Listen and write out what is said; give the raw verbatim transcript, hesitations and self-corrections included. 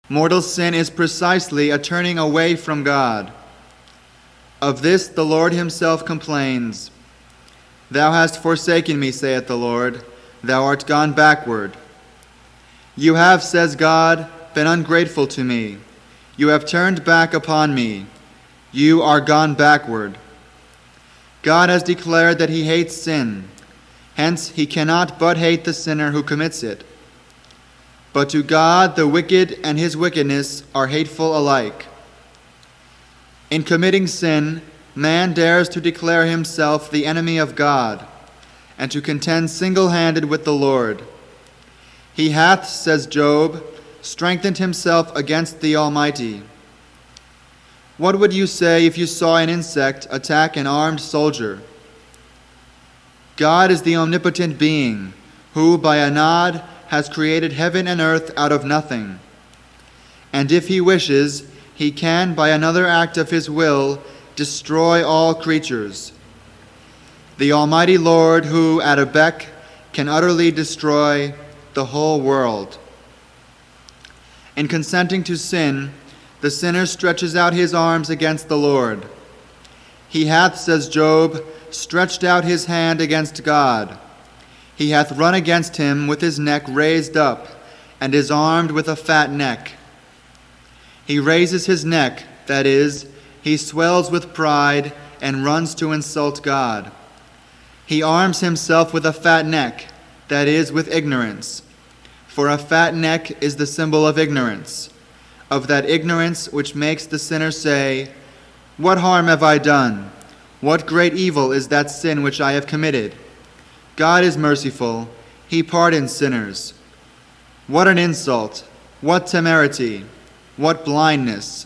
Mortal sin is precisely a turning away from God. Of this the Lord himself complains. Thou hast forsaken me, saith the Lord. Thou art gone backward. You have, says God, been ungrateful to me. You have turned back upon me. You are gone backward. God has declared that he hates sin. Hence he cannot but hate the sinner who commits it. But to God the wicked and his wickedness are hateful alike. In committing sin, man dares to declare himself the enemy of God, and to contend single-handed with the Lord. He hath, says Job, strengthened himself against the Almighty. What would you say if you saw an insect attack an armed soldier? God is the omnipotent being, who by a nod has created heaven and earth out of nothing. And if he wishes, he can, by another act of his will, destroy all creatures. The Almighty Lord, who at a beck can utterly destroy the whole world. In consenting to sin, the sinner stretches out his arms against the Lord. He hath, says Job, stretched out his hand against God. He hath run against him with his neck raised up, and is armed with a fat neck. He raises his neck, that is, he swells with pride and runs to insult God. He arms himself with a fat neck, that is, with ignorance. For a fat neck is the symbol of ignorance, of that ignorance which makes the sinner say, What harm have I done? What great evil is that sin which I have committed? God is merciful. He pardons sinners. What an insult! What temerity! What blindness!